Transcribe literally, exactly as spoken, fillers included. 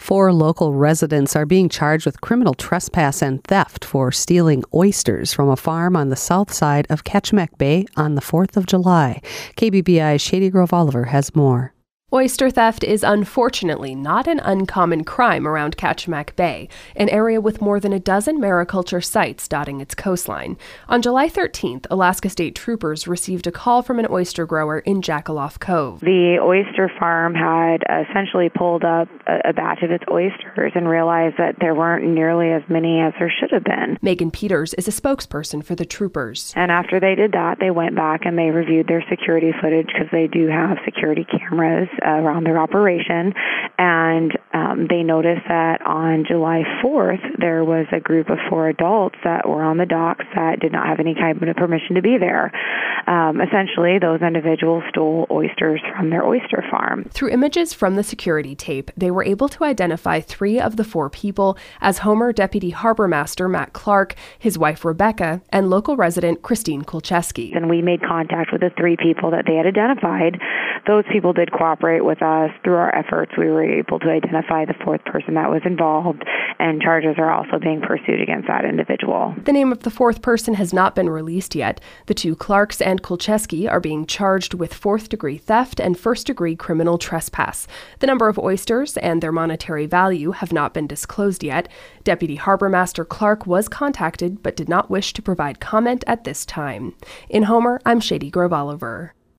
Four local residents are being charged with criminal trespass and theft for stealing oysters from a farm on the south side of Kachemak Bay on the fourth of July. K B B I's Shady Grove Oliver has more. Oyster theft is unfortunately not an uncommon crime around Kachemak Bay, an area with more than a dozen mariculture sites dotting its coastline. On July thirteenth, Alaska State Troopers received a call from an oyster grower in Jackaloff Cove. The oyster farm had essentially pulled up a, a batch of its oysters and realized that there weren't nearly as many as there should have been. Megan Peters is a spokesperson for the Troopers. And after they did that, they went back and they reviewed their security footage because they do have security cameras around their operation, and um, they noticed that on July fourth there was a group of four adults that were on the docks that did not have any kind of permission to be there. Um, essentially, those individuals stole oysters from their oyster farm. Through images from the security tape, they were able to identify three of the four people as Homer Deputy Harbor Master Matt Clark, his wife Rebecca, and local resident Christine Kulcheski. And we made contact with the three people that they had identified. Those people did cooperate with us. Through our efforts, we were able to identify the fourth person that was involved, and charges are also being pursued against that individual. The name of the fourth person has not been released yet. The two Clarks and Kulcheski are being charged with fourth-degree theft and first-degree criminal trespass. The number of oysters and their monetary value have not been disclosed yet. Deputy Harbor Master Clark was contacted but did not wish to provide comment at this time. In Homer, I'm Shady Grove Oliver.